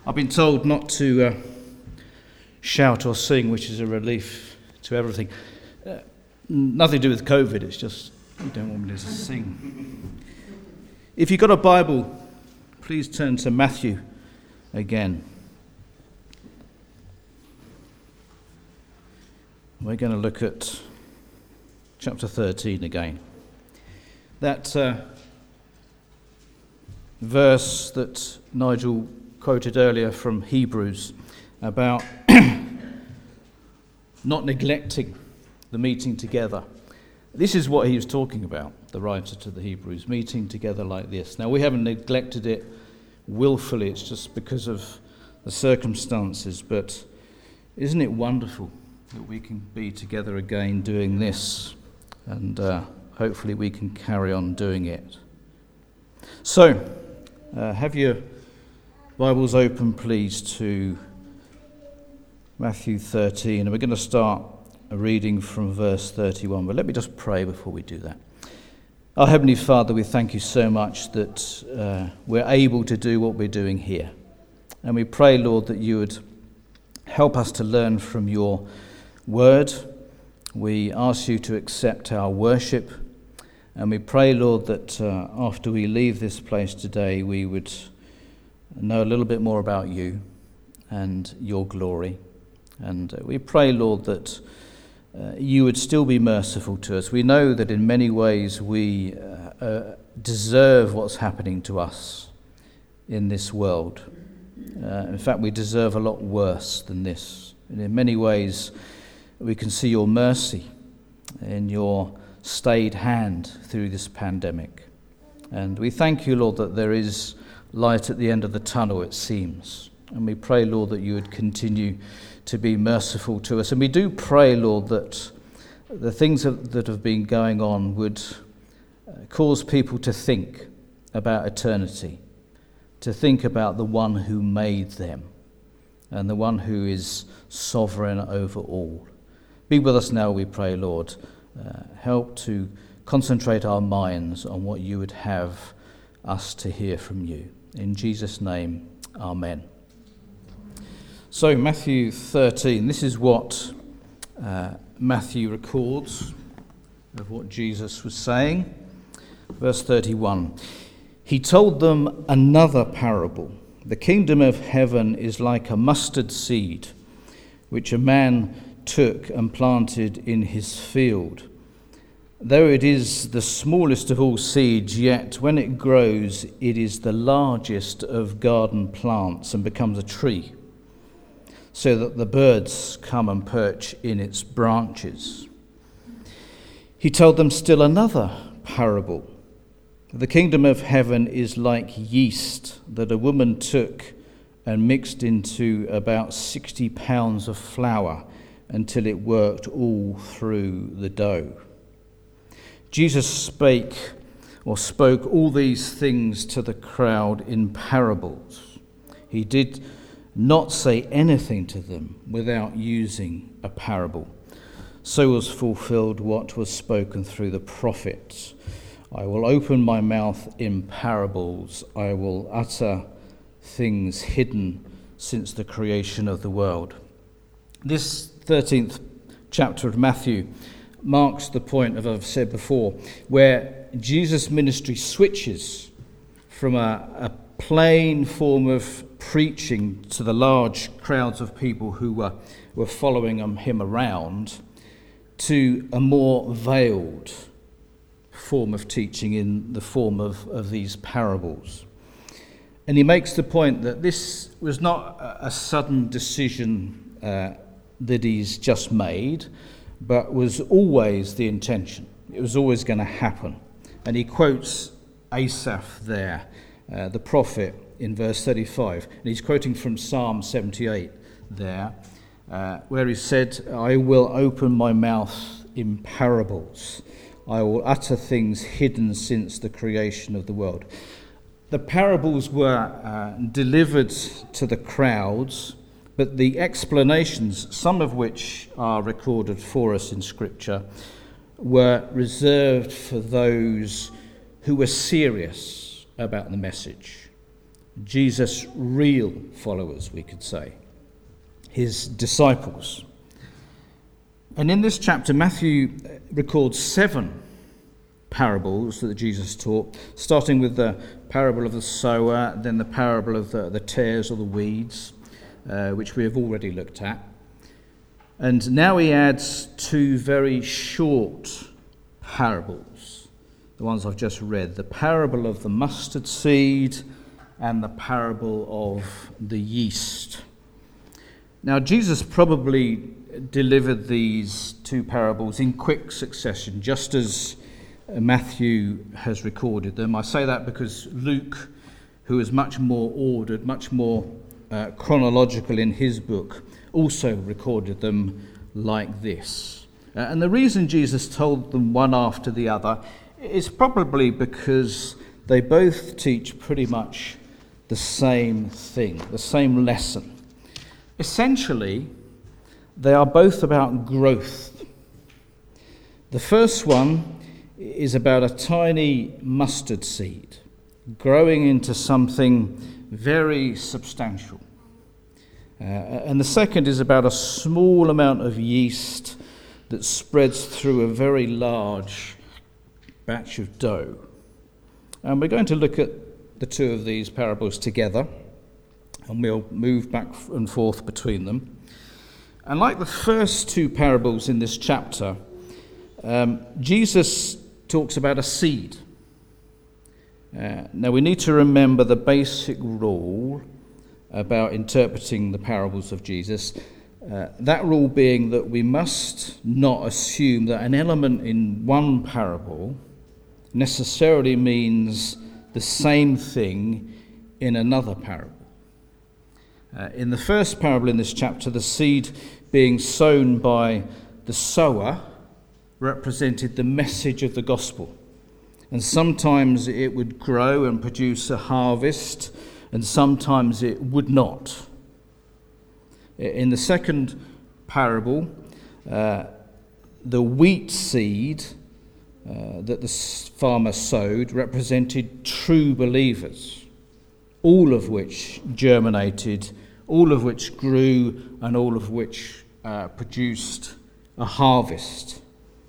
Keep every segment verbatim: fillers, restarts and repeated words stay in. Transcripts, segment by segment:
I've been told not to uh, shout or sing, which is a relief to everything. Uh, nothing to do with COVID, it's just you don't want me to sing. If you've got a Bible, please turn to Matthew again. We're going to look at chapter thirteen again. That uh, verse that Nigel quoted earlier from Hebrews about not neglecting the meeting together. This is what he was talking about, the writer to the Hebrews, meeting together like this. Now, we haven't neglected it willfully, it's just because of the circumstances, but isn't it wonderful that we can be together again doing this, and uh, hopefully we can carry on doing it. So, uh, have your Bibles open, please, to Matthew thirteen, and we're going to start a reading from verse thirty-one, but let me just pray before we do that. Our Heavenly Father, we thank you so much that uh, we're able to do what we're doing here, and we pray, Lord, that you would help us to learn from your word. We ask you to accept our worship, and we pray, Lord, that uh, after we leave this place today, we would know a little bit more about you and your glory. And uh, we pray, Lord, that uh, you would still be merciful to us. We know that in many ways we uh, uh, deserve what's happening to us in this world. Uh, in fact, we deserve a lot worse than this. And in many ways, we can see your mercy in your stayed hand through this pandemic. And we thank you, Lord, that there is light at the end of the tunnel, it seems. And we pray, Lord, that you would continue to be merciful to us. And we do pray, Lord, that the things that have been going on would cause people to think about eternity, to think about the one who made them and the one who is sovereign over all. Be with us now, we pray, Lord. Uh, help to concentrate our minds on what you would have us to hear from you. In Jesus' name, amen. So, Matthew thirteen, this is what uh, Matthew records of what Jesus was saying. Verse thirty-one, he told them another parable. The kingdom of heaven is like a mustard seed, which a man took and planted in his field. Though it is the smallest of all seeds, yet when it grows, it is the largest of garden plants and becomes a tree, so that the birds come and perch in its branches. He told them still another parable. The kingdom of heaven is like yeast that a woman took and mixed into about sixty pounds of flour until it worked all through the dough. Jesus spake or spoke all these things to the crowd in parables. He did not say anything to them without using a parable. So was fulfilled what was spoken through the prophets. I will open my mouth in parables. I will utter things hidden since the creation of the world. This thirteenth chapter of Matthew marks the point, as I've said before, where Jesus' ministry switches from a, a plain form of preaching to the large crowds of people who were, were following him around to a more veiled form of teaching in the form of, of these parables. And he makes the point that this was not a, a sudden decision uh, that he's just made, but was always the intention. It was always going to happen. And he quotes Asaph there, uh, the prophet, in verse thirty-five. And he's quoting from Psalm seventy-eight there, uh, where he said, I will open my mouth in parables. I will utter things hidden since the creation of the world. The parables were uh, delivered to the crowds, but the explanations, some of which are recorded for us in Scripture, were reserved for those who were serious about the message. Jesus' real followers, we could say, his disciples. And in this chapter, Matthew records seven parables that Jesus taught, starting with the parable of the sower, then the parable of the, the tares or the weeds, uh, which we have already looked at. And now he adds two very short parables, the ones I've just read, the parable of the mustard seed and the parable of the yeast. Now, Jesus probably delivered these two parables in quick succession, just as Matthew has recorded them. I say that because Luke, who is much more ordered, much more uh, chronological in his book, also recorded them like this. Uh, and the reason Jesus told them one after the other is probably because they both teach pretty much the same thing, the same lesson. Essentially, they are both about growth. The first one is about a tiny mustard seed growing into something very substantial. Uh, and the second is about a small amount of yeast that spreads through a very large batch of dough. And we're going to look at the two of these parables together, and we'll move back and forth between them. And like the first two parables in this chapter, um, Jesus talks about a seed. Uh, now we need to remember the basic rule about interpreting the parables of Jesus. Uh, that rule being that we must not assume that an element in one parable necessarily means the same thing in another parable. Uh, in the first parable in this chapter, the seed being sown by the sower represented the message of the gospel. And sometimes it would grow and produce a harvest, and sometimes it would not. In the second parable, uh, the wheat seed uh, that the farmer sowed represented true believers, all of which germinated, all of which grew, and all of which uh, produced a harvest.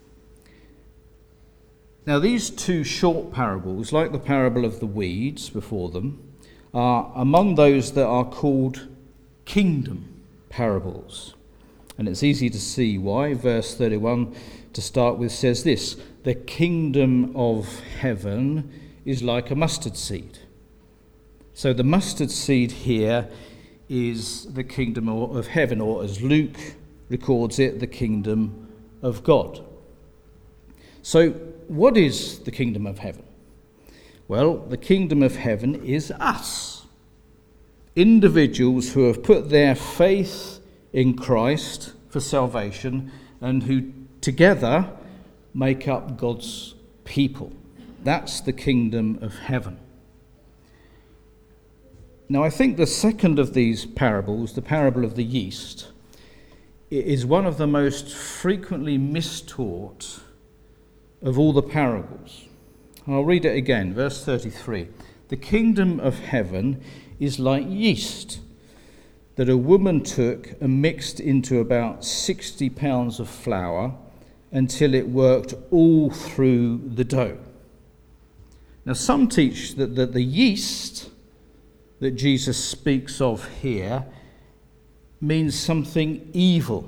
Now, these two short parables, like the parable of the weeds before them, are among those that are called kingdom parables. And it's easy to see why. Verse thirty-one, to start with, says this: the kingdom of heaven is like a mustard seed. So the mustard seed here is the kingdom of heaven, or as Luke records it, the kingdom of God. So what is the kingdom of heaven? Well, the kingdom of heaven is us. Individuals who have put their faith in Christ for salvation and who together make up God's people. That's the kingdom of heaven. Now, I think the second of these parables, the parable of the yeast, is one of the most frequently mistaught of all the parables. I'll read it again, verse thirty-three. The kingdom of heaven is like yeast that a woman took and mixed into about sixty pounds of flour until it worked all through the dough. Now, some teach that, that the yeast that Jesus speaks of here means something evil,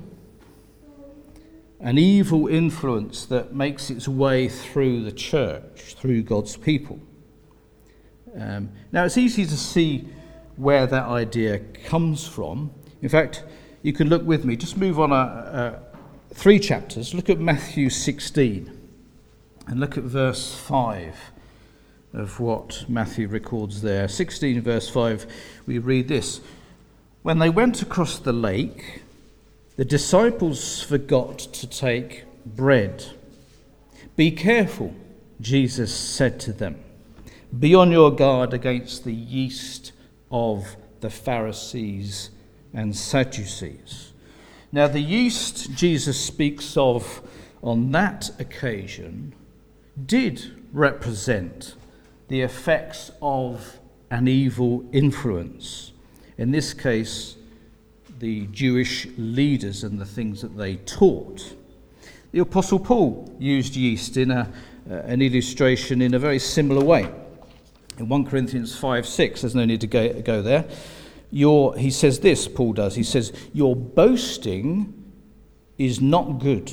an evil influence that makes its way through the church, through God's people. Um, now, it's easy to see where that idea comes from. In fact, you can look with me, just move on a, a, three chapters, look at Matthew sixteen, and look at verse five of what Matthew records there. sixteen verse five, we read this: when they went across the lake, the disciples forgot to take bread. Be careful, Jesus said to them. Be on your guard against the yeast of the Pharisees and Sadducees. Now, the yeast Jesus speaks of on that occasion did represent the effects of an evil influence. In this case, the Jewish leaders and the things that they taught. The Apostle Paul used yeast in a, uh, an illustration in a very similar way. In First Corinthians five six, there's no need to go, go there. Your, he says this, Paul does, he says, your boasting is not good.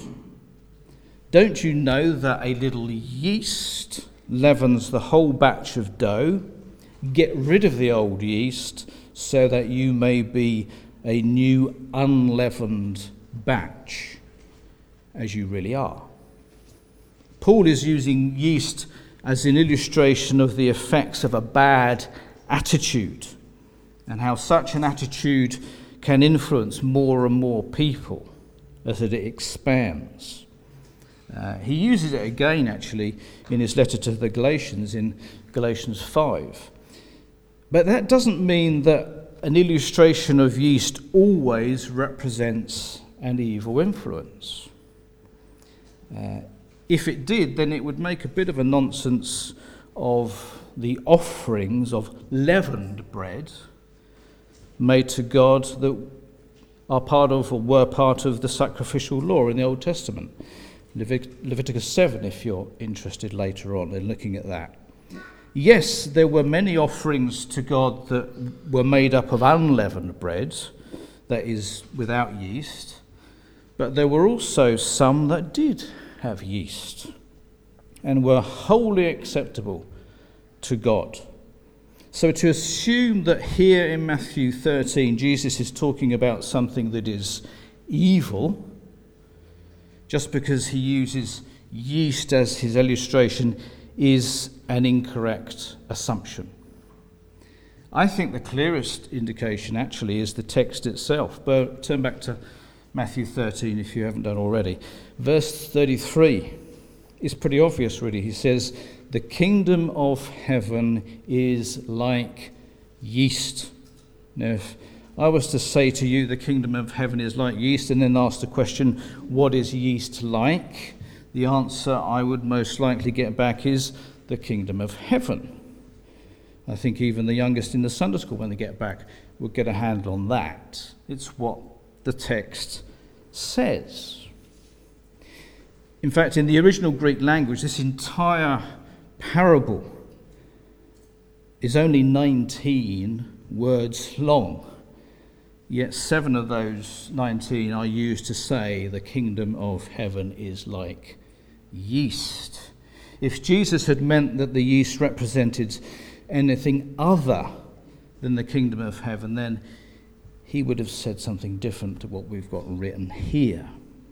Don't you know that a little yeast leavens the whole batch of dough? Get rid of the old yeast so that you may be a new unleavened batch, as you really are. Paul is using yeast as an illustration of the effects of a bad attitude and how such an attitude can influence more and more people as it expands. Uh, he uses it again, actually, in his letter to the Galatians in Galatians five. But that doesn't mean that an illustration of yeast always represents an evil influence. Uh, if it did, then it would make a bit of a nonsense of the offerings of leavened bread made to God that are part of or were part of the sacrificial law in the Old Testament. Levit- Leviticus seven, if you're interested later on in looking at that. Yes, there were many offerings to God that were made up of unleavened bread, that is, without yeast, but there were also some that did have yeast and were wholly acceptable to God. So to assume that here in Matthew thirteen, Jesus is talking about something that is evil, just because he uses yeast as his illustration, is an incorrect assumption. I think the clearest indication actually is the text itself. But turn back to Matthew thirteen if you haven't done already. Verse thirty-three is pretty obvious, really. He says, the kingdom of heaven is like yeast. Now, if I was to say to you the kingdom of heaven is like yeast, and then ask the question, what is yeast like? The answer I would most likely get back is the kingdom of heaven. I think even the youngest in the Sunday school, when they get back, will get a handle on that. It's what the text says. In fact, in the original Greek language, this entire parable is only nineteen words long. Yet seven of those nineteen are used to say the kingdom of heaven is like yeast. If Jesus had meant that the yeast represented anything other than the kingdom of heaven, then he would have said something different to what we've got written here.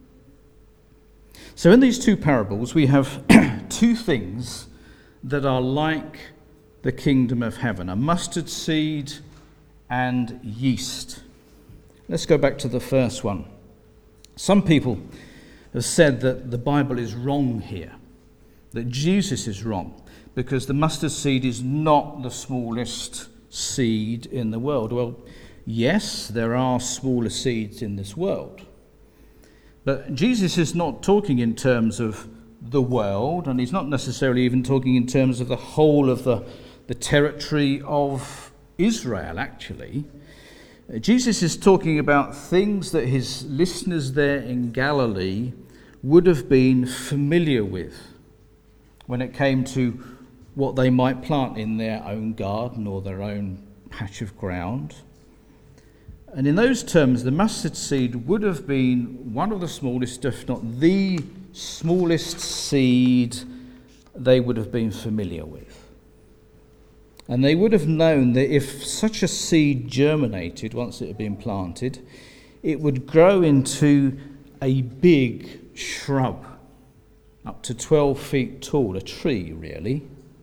So in these two parables, we have two things that are like the kingdom of heaven: a mustard seed and yeast. Let's go back to the first one. Some people have said that the Bible is wrong here, that Jesus is wrong, because the mustard seed is not the smallest seed in the world. Well, yes, there are smaller seeds in this world. But Jesus is not talking in terms of the world, and he's not necessarily even talking in terms of the whole of the, the territory of Israel, actually. Jesus is talking about things that his listeners there in Galilee would have been familiar with when it came to what they might plant in their own garden or their own patch of ground. And in those terms, the mustard seed would have been one of the smallest, if not the smallest seed they would have been familiar with. And they would have known that if such a seed germinated, once it had been planted, it would grow into a big shrub, up to twelve feet tall, a tree really.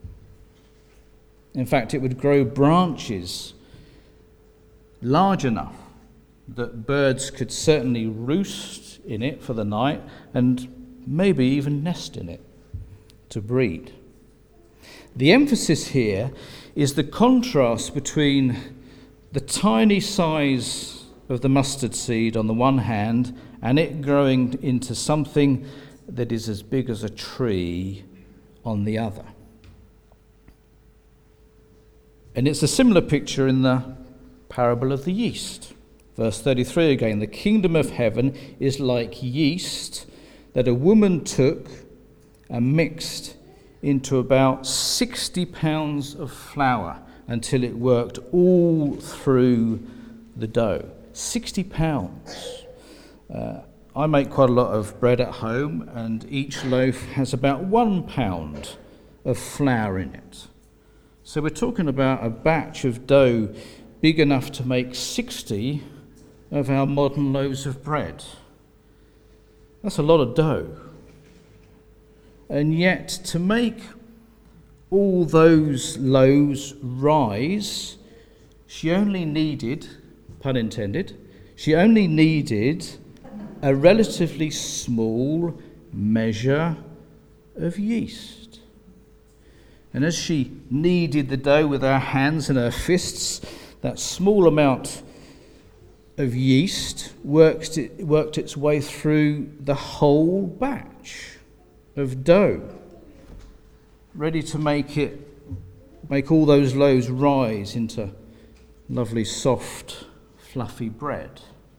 In fact, it would grow branches large enough that birds could certainly roost in it for the night and maybe even nest in it to breed. The emphasis here is the contrast between the tiny size of the mustard seed on the one hand and it growing into something that is as big as a tree on the other. And it's a similar picture in the parable of the yeast. Verse thirty-three again, the kingdom of heaven is like yeast that a woman took and mixed into about sixty pounds of flour until it worked all through the dough. sixty pounds. Uh, I make quite a lot of bread at home, and each loaf has about one pound of flour in it. So we're talking about a batch of dough big enough to make sixty of our modern loaves of bread. That's a lot of dough. And yet, to make all those loaves rise, she only needed, pun intended, she only needed a relatively small measure of yeast. And as she kneaded the dough with her hands and her fists, that small amount of yeast worked, it, worked its way through the whole batch of dough, ready to make it, make all those loaves rise into lovely, soft, fluffy bread.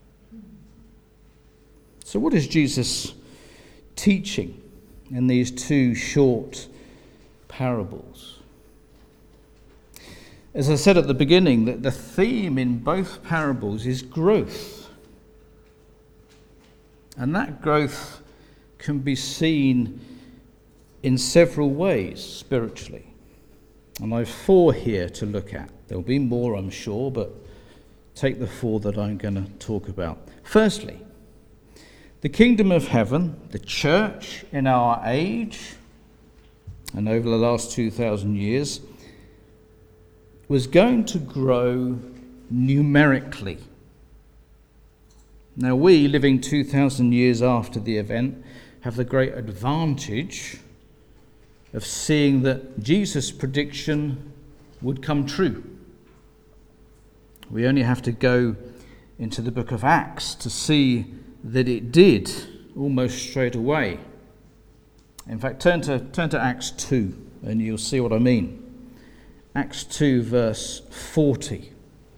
So what is Jesus teaching in these two short parables? As I said at the beginning, that the theme in both parables is growth. And that growth can be seen in several ways spiritually. And I've four here to look at. There'll be more, I'm sure, but take the four that I'm going to talk about. Firstly, the kingdom of heaven, the church in our age, and over the last two thousand years, was going to grow numerically. Now we, living two thousand years after the event, have the great advantage of seeing that Jesus' prediction would come true. We only have to go into the book of Acts to see that it did almost straight away. In fact, turn to turn to Acts two and you'll see what I mean. Acts two verse forty.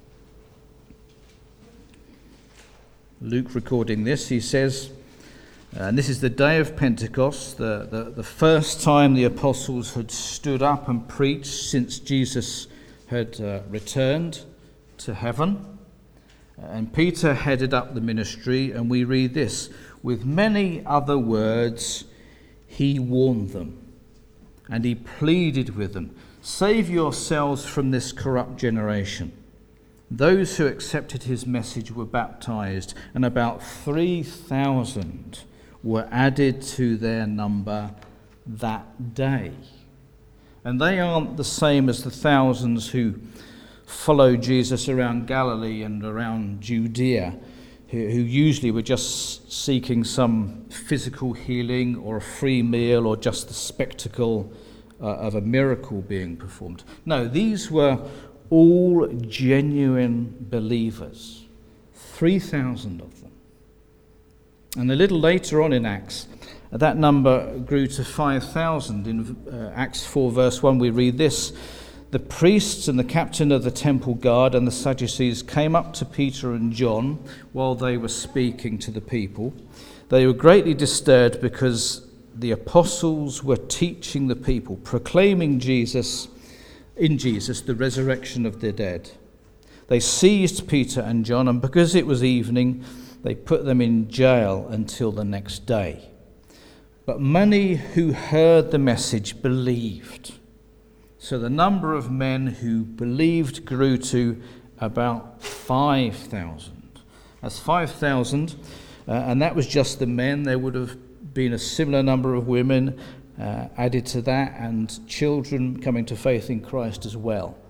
Luke recording this, he says, and this is the day of Pentecost, the, the, the first time the apostles had stood up and preached since Jesus had uh, returned to heaven. And Peter headed up the ministry, and we read this, with many other words, he warned them, and he pleaded with them, save yourselves from this corrupt generation. Those who accepted his message were baptized, and about three thousand were added to their number that day. And they aren't the same as the thousands who followed Jesus around Galilee and around Judea, who, who usually were just seeking some physical healing or a free meal or just the spectacle uh, of a miracle being performed. No, these were all genuine believers, three thousand of them. And a little later on in Acts, that number grew to five thousand. In uh, Acts four verse one we read this, the priests and the captain of the temple guard and the Sadducees came up to Peter and John while they were speaking to the people. They were greatly disturbed because the apostles were teaching the people, proclaiming Jesus, in Jesus, the resurrection of the dead. They seized Peter and John, and because it was evening, they put them in jail until the next day. But many who heard the message believed. So the number of men who believed grew to about five thousand. That's five thousand, uh, and that was just the men. There would have been a similar number of women uh, added to that, and children coming to faith in Christ as well.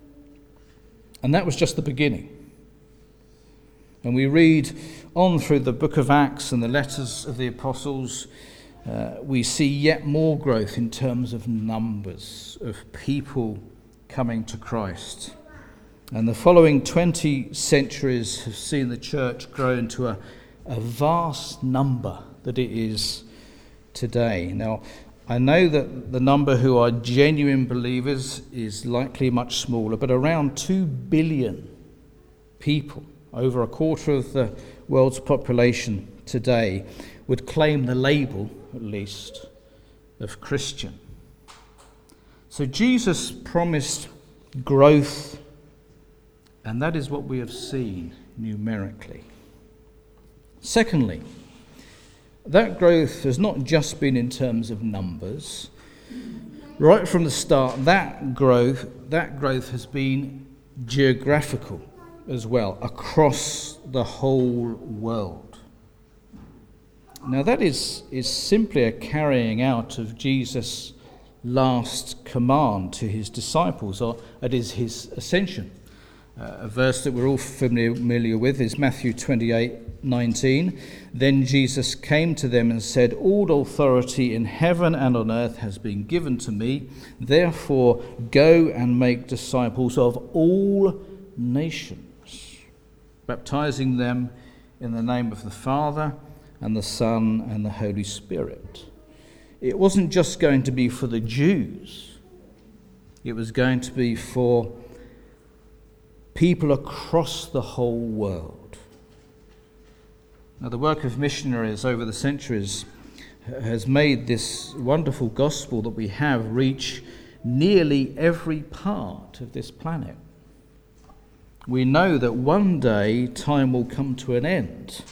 And that was just the beginning. And we read on through the book of Acts and the letters of the apostles, Uh, we see yet more growth in terms of numbers of people coming to Christ. And the following twenty centuries have seen the church grow into a, a vast number that it is today. Now, I know that the number who are genuine believers is likely much smaller, but around two billion people, over a quarter of the world's population today, would claim the label, at least, of Christian. So Jesus promised growth, and that is what we have seen numerically. Secondly, that growth has not just been in terms of numbers. Right from the start, that growth, that growth has been geographical as well, across the whole world. Now that is, is simply a carrying out of Jesus' last command to his disciples, or it is his ascension. Uh, a verse that we're all familiar with is Matthew twenty-eight nineteen. Then Jesus came to them and said, "All authority in heaven and on earth has been given to me. Therefore, go and make disciples of all nations, baptizing them in the name of the Father and the Son and the Holy Spirit." It wasn't just going to be for the Jews. It was going to be for people across the whole world. Now, the work of missionaries over the centuries has made this wonderful gospel that we have reach nearly every part of this planet. We know that one day time will come to an end.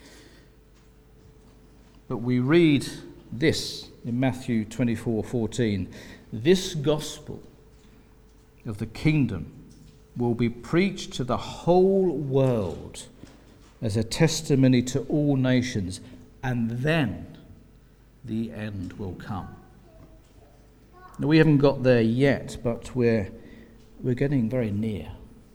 But we read this in Matthew twenty-four fourteen. This gospel of the kingdom will be preached to the whole world as a testimony to all nations, and then the end will come. Now, we haven't got there yet, but we're we're getting very near.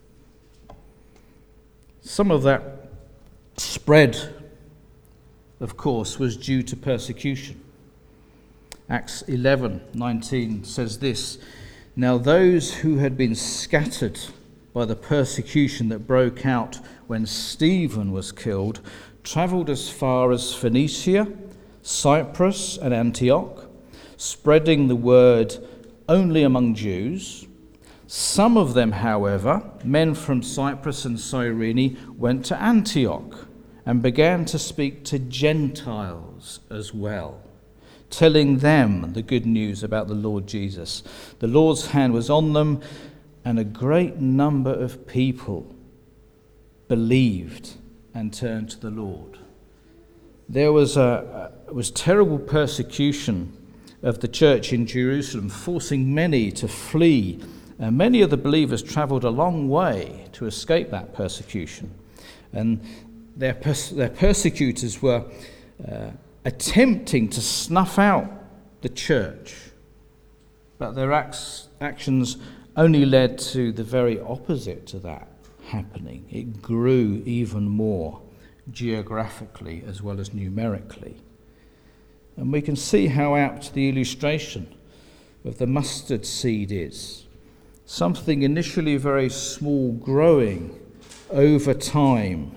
Some of that spread, of course, was due to persecution. Acts eleven nineteen says this: "Now those who had been scattered by the persecution that broke out when Stephen was killed travelled as far as Phoenicia, Cyprus, and Antioch, spreading the word only among Jews. Some of them, however, men from Cyprus and Cyrene, went to Antioch and began to speak to Gentiles as well, telling them the good news about the Lord Jesus. The Lord's hand was on them, and a great number of people believed and turned to the Lord." There was a was terrible persecution of the church in Jerusalem, forcing many to flee, and many of the believers travelled a long way to escape that persecution. And their pers- their persecutors were uh, attempting to snuff out the church, but their acts, actions only led to the very opposite to that happening. It grew even more geographically as well as numerically. And we can see how apt the illustration of the mustard seed is. Something initially very small growing over time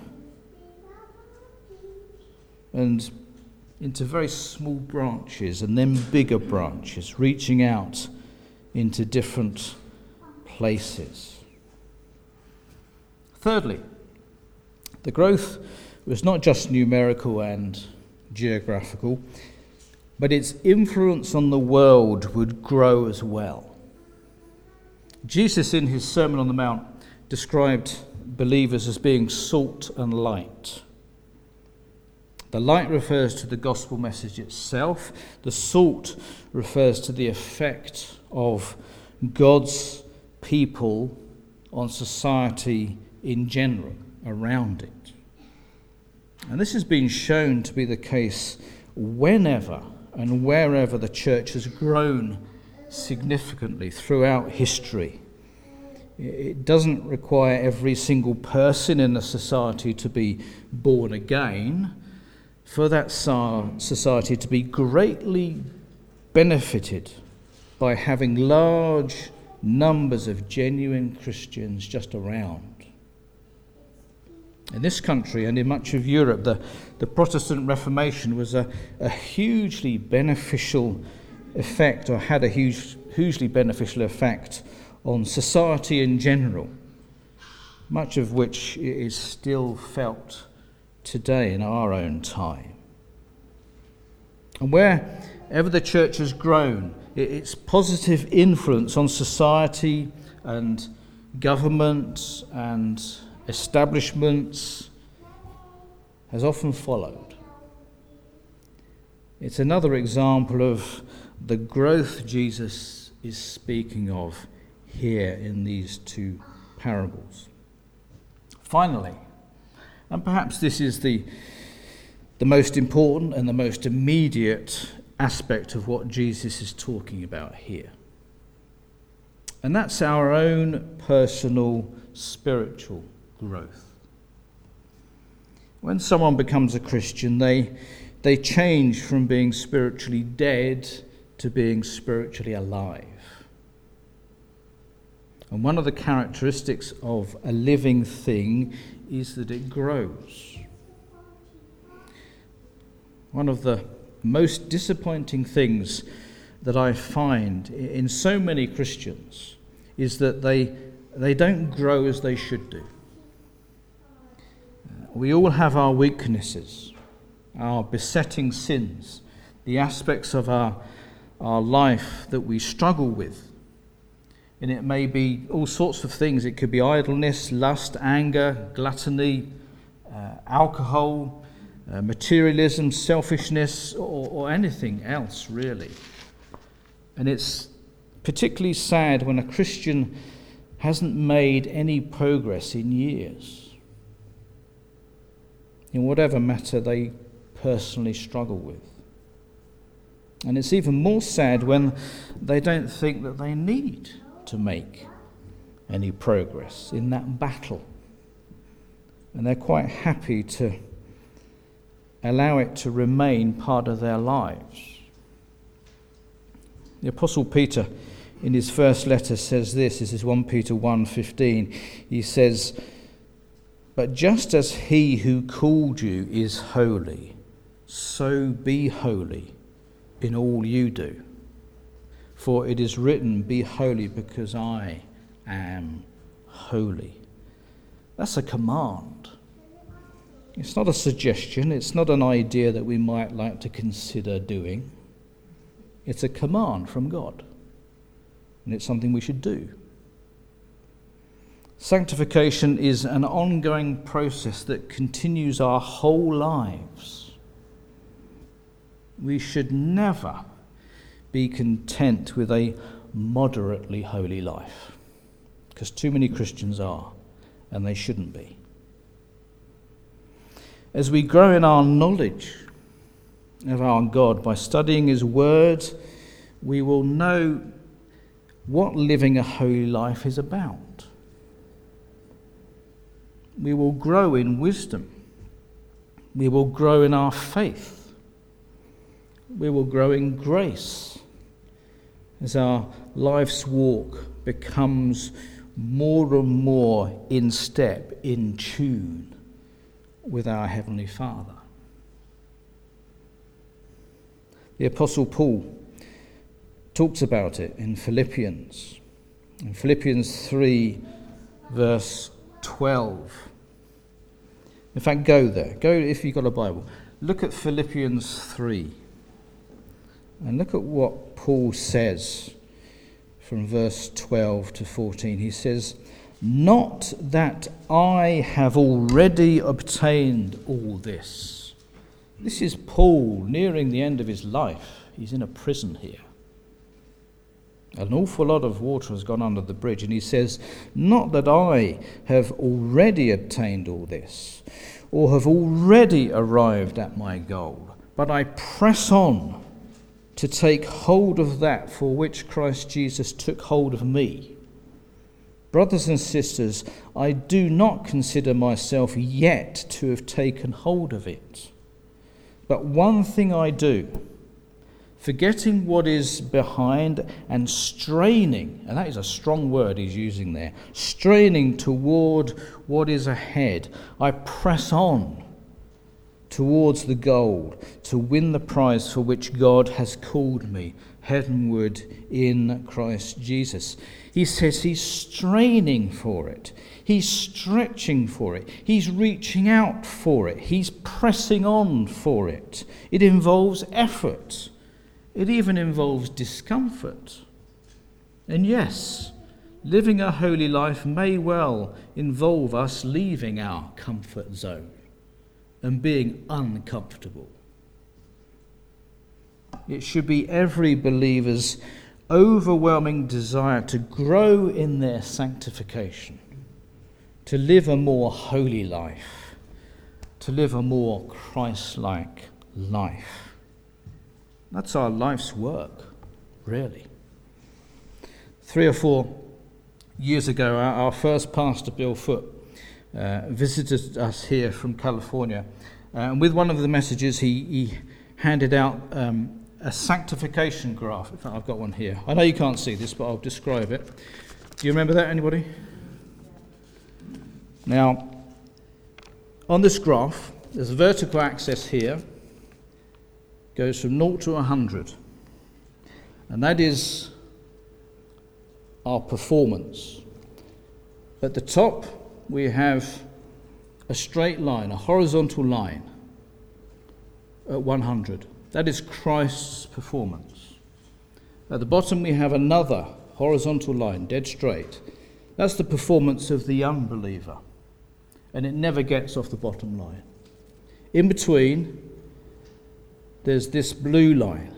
and into very small branches and then bigger branches, reaching out into different places. Thirdly, the growth was not just numerical and geographical, but its influence on the world would grow as well. Jesus, in his Sermon on the Mount, described believers as being salt and light. The light refers to the gospel message itself. The salt refers to the effect of God's people on society in general around it. And this has been shown to be the case whenever and wherever the church has grown significantly throughout history. It doesn't require every single person in a society to be born again for that society to be greatly benefited by having large numbers of genuine Christians just around. In this country and in much of Europe, the, the Protestant Reformation was a, a hugely beneficial effect, or had a huge, hugely beneficial effect on society in general, much of which is still felt today in our own time. And wherever the church has grown, its positive influence on society and government and establishments has often followed. It's another example of the growth Jesus is speaking of here in these two parables. Finally, and perhaps this is the, the most important and the most immediate aspect of what Jesus is talking about here. And that's our own personal spiritual growth. When someone becomes a Christian, they, they change from being spiritually dead to being spiritually alive. And one of the characteristics of a living thing is that it grows. One of the most disappointing things that I find in so many Christians is that they they don't grow as they should do. We all have our weaknesses, our besetting sins, the aspects of our, our life that we struggle with. And it may be all sorts of things. It could be idleness, lust, anger, gluttony, uh, alcohol, uh, materialism, selfishness, or, or anything else, really. And it's particularly sad when a Christian hasn't made any progress in years, in whatever matter they personally struggle with. And it's even more sad when they don't think that they need to make any progress in that battle. And they're quite happy to allow it to remain part of their lives. The Apostle Peter, in his first letter, says this. This is First Peter one fifteen. He says, "But just as he who called you is holy, so be holy in all you do. For it is written, 'Be holy because I am holy.'" That's a command. It's not a suggestion. It's not an idea that we might like to consider doing. It's a command from God. And it's something we should do. Sanctification is an ongoing process that continues our whole lives. We should never be content with a moderately holy life, because too many Christians are, and they shouldn't be. As we grow in our knowledge of our God by studying His Word, we will know what living a holy life is about. We will grow in wisdom. We will grow in our faith. We will grow in grace as our life's walk becomes more and more in step, in tune with our Heavenly Father. The Apostle Paul talks about it in Philippians. In Philippians three, verse twelve. In fact, go there. Go if you've got a Bible. Look at Philippians three. And look at what Paul says from verse twelve to fourteen. He says, "Not that I have already obtained all this." This is Paul nearing the end of his life. He's in a prison here. An awful lot of water has gone under the bridge, and he says, "Not that I have already obtained all this, or have already arrived at my goal, but I press on to take hold of that for which Christ Jesus took hold of me. Brothers and sisters, I do not consider myself yet to have taken hold of it. But one thing I do, forgetting what is behind and straining," and that is a strong word he's using there, straining toward what is ahead, "I press on towards the goal, to win the prize for which God has called me heavenward in Christ Jesus. He says he's straining for it. He's stretching for it. He's reaching out for it. He's pressing on for it. It involves effort. It even involves discomfort. And yes, living a holy life may well involve us leaving our comfort zone and being uncomfortable. It should be every believer's overwhelming desire to grow in their sanctification, to live a more holy life, to live a more Christ-like life. That's our life's work, really. Three or four years ago, our, our first pastor, Bill Foote, uh, visited us here from California. Uh, and with one of the messages, he, he handed out um, a sanctification graph. In fact, I've got one here. I know you can't see this, but I'll describe it. Do you remember that, anybody? Now, on this graph, there's a vertical axis here, goes from zero to one hundred. And that is our performance. At the top, we have a straight line, a horizontal line at one hundred. That is Christ's performance. At the bottom, we have another horizontal line, dead straight. That's the performance of the unbeliever. And it never gets off the bottom line. In between, there's this blue line.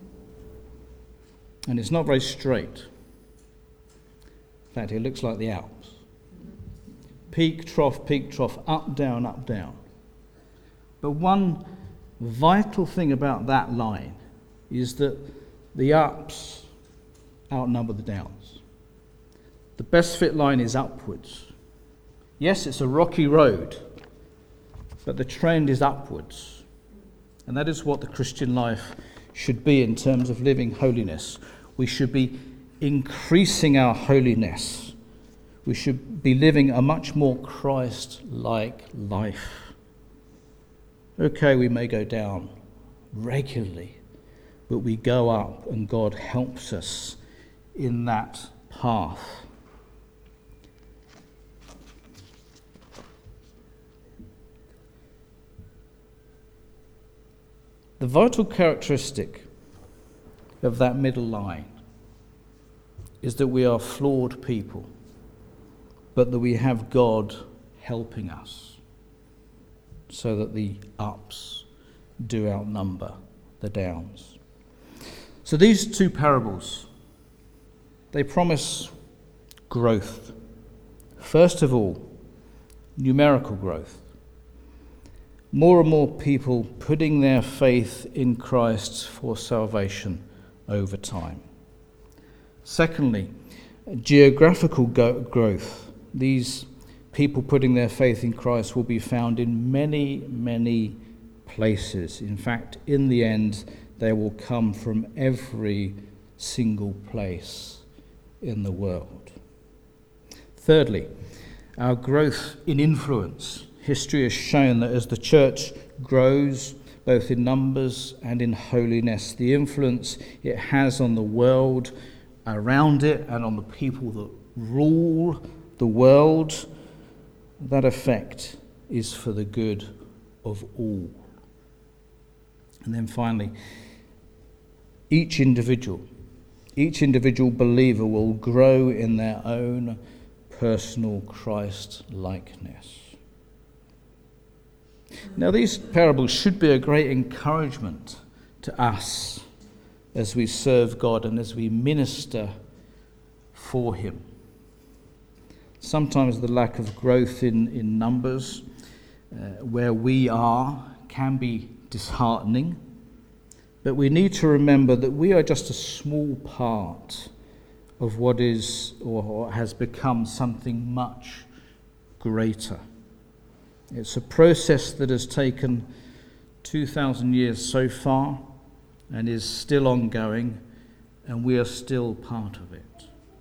And it's not very straight. In fact, it looks like the Alps. Peak, trough, peak, trough, up, down, up, down. But one vital thing about that line is that the ups outnumber the downs. The best fit line is upwards. Yes, it's a rocky road, but the trend is upwards. And that is what the Christian life should be in terms of living holiness. We should be increasing our holiness. We should be living a much more Christ-like life. Okay, we may go down regularly, but we go up and God helps us in that path. The vital characteristic of that middle line is that we are flawed people, but that we have God helping us so that the ups do outnumber the downs. So these two parables, they promise growth. First of all, numerical growth. More and more people putting their faith in Christ for salvation over time. Secondly, geographical go- growth. These people putting their faith in Christ will be found in many, many places. In fact, in the end, they will come from every single place in the world. Thirdly, our growth in influence. History has shown that as the church grows, both in numbers and in holiness, the influence it has on the world around it and on the people that rule the world, that effect is for the good of all. And then finally, each individual, each individual believer will grow in their own personal Christ-likeness. Now, these parables should be a great encouragement to us as we serve God and as we minister for Him. Sometimes the lack of growth in, in numbers uh, where we are can be disheartening, but we need to remember that we are just a small part of what is or has become something much greater. It's a process that has taken two thousand years so far and is still ongoing, and we are still part of it.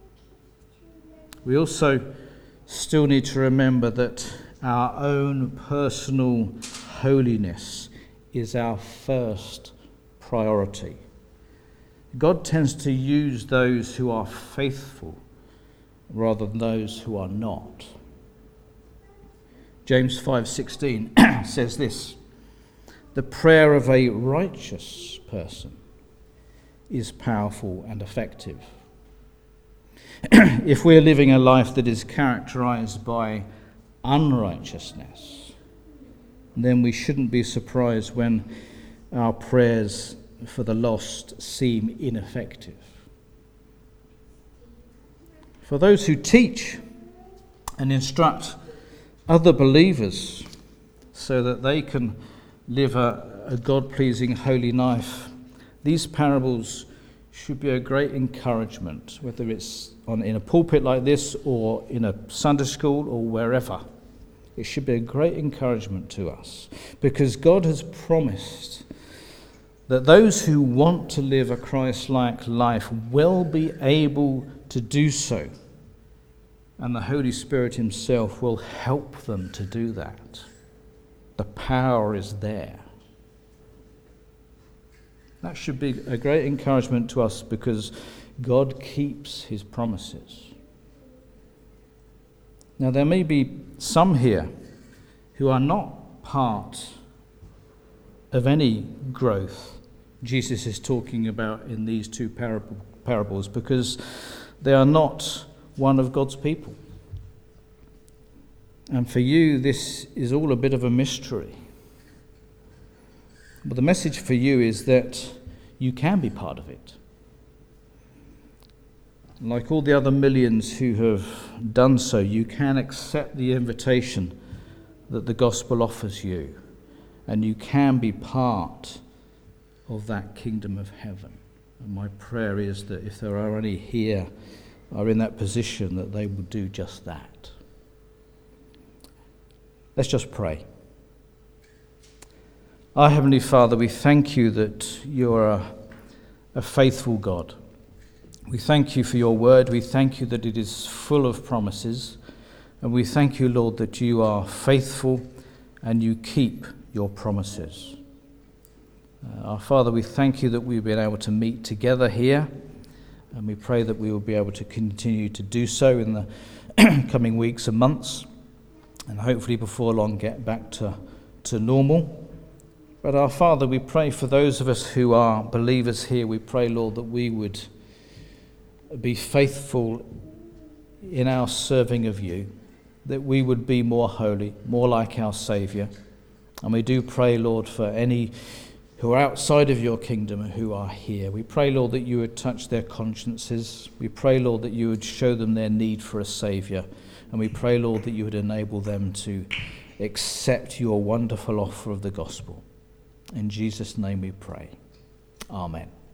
We also still need to remember that our own personal holiness is our first priority. God tends to use those who are faithful rather than those who are not. James five sixteen says this: "The prayer of a righteous person is powerful and effective." If we're living a life that is characterized by unrighteousness, then we shouldn't be surprised when our prayers for the lost seem ineffective. For those who teach and instruct other believers so that they can live a, a God-pleasing, holy life, these parables should be a great encouragement, whether it's on, in a pulpit like this or in a Sunday school or wherever. It should be a great encouragement to us, because God has promised that those who want to live a Christ-like life will be able to do so, and the Holy Spirit himself will help them to do that. The power is there. That should be a great encouragement to us, because God keeps his promises. Now, there may be some here who are not part of any growth Jesus is talking about in these two parable, parables, because they are not one of God's people. And for you, this is all a bit of a mystery. But the message for you is that you can be part of it. Like all the other millions who have done so, you can accept the invitation that the gospel offers you, and you can be part of that kingdom of heaven. And my prayer is that if there are any here are in that position, that they will do just that. Let's just pray. Our Heavenly Father, we thank you that you are a, a faithful God. We thank you for your word. We thank you that it is full of promises. And we thank you, Lord, that you are faithful and you keep your promises. Uh, our Father, we thank you that we've been able to meet together here. And we pray that we will be able to continue to do so in the coming weeks and months. And hopefully before long get back to, to normal. But our Father, we pray for those of us who are believers here. We pray, Lord, that we would be faithful in our serving of you, that we would be more holy, more like our Saviour. And we do pray, Lord, for any who are outside of your kingdom and who are here. We pray, Lord, that you would touch their consciences. We pray, Lord, that you would show them their need for a Saviour. And we pray, Lord, that you would enable them to accept your wonderful offer of the gospel. In Jesus' name we pray. Amen.